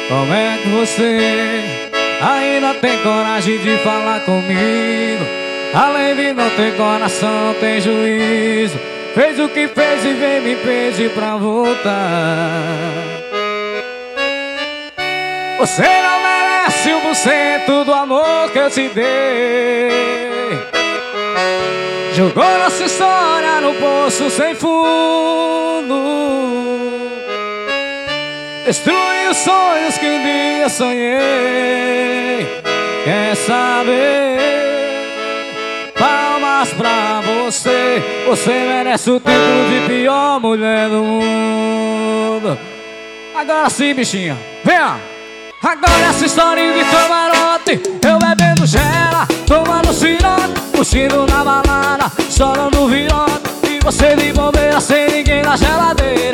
Como é que você ainda tem coragem de falar comigo? Além de não ter coração, tem juízo. Fez o que fez e vem me pedir pra voltar. Você não merece 1% do amor que eu te dei. Jogou nossa história no poço sem fundo. Destruiu os sonhos que um dia sonhei. Quer saber? Palmas pra você. Você merece o título de pior mulher do mundo. Agora sim, bichinha, venha! Agora essa história de camarote, eu bebendo gela, tomando cirote, curtindo na balada, só dando virote, e você de bobeira sem ninguém na geladeira.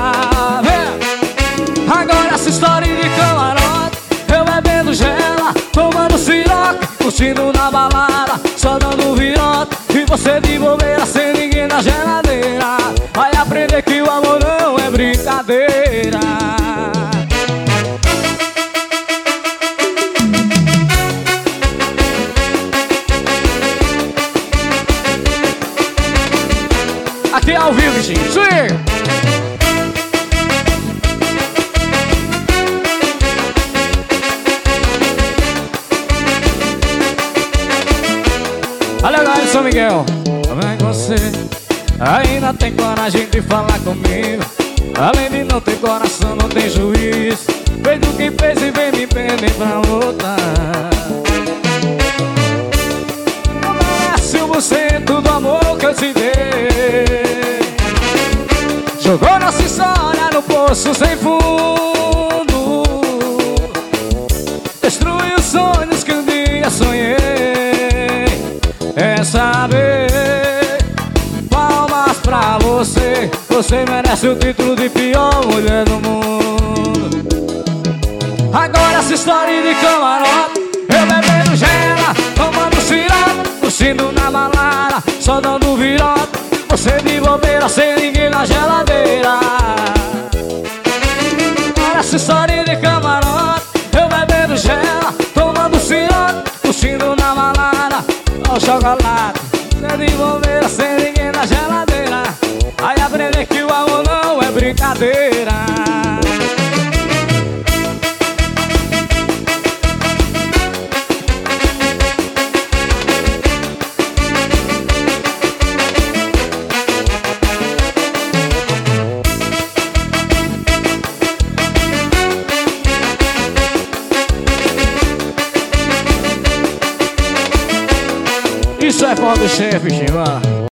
Vem! Agora essa história de camarote, eu bebendo gela, tomando cirote, curtindo na balada, só dando virote, e você de bobeira sem ninguém na geladeira. Vai aprender que o amor não é brincadeira. Aqui é ao vivo, gente. Swing! Olha agora, São Miguel. Como é que você ainda tem coragem de falar comigo? Além de não ter coração, não tem juízo. Fez o que fez e vem me pedir pra voltar. Não merece 1% do amor que eu te dei. Jogou nossa história no poço sem fundo. Destruiu os sonhos que um dia sonhei. É saber? Palmas pra você. Você merece o título de pior mulher do mundo. Agora essa história de camarote, eu bebendo gela, tomando cirote, curtindo na balada, só dando virote, você de bobeira sem ninguém na geladeira. Agora essa história de camarote, eu bebendo gela, tomando cirote, curtindo na balada, ó o chocolate, você de bobeira sem ninguém na geladeira. Aí aprender que o amor não é brincadeira. Isso é foda do chefe, Chiva.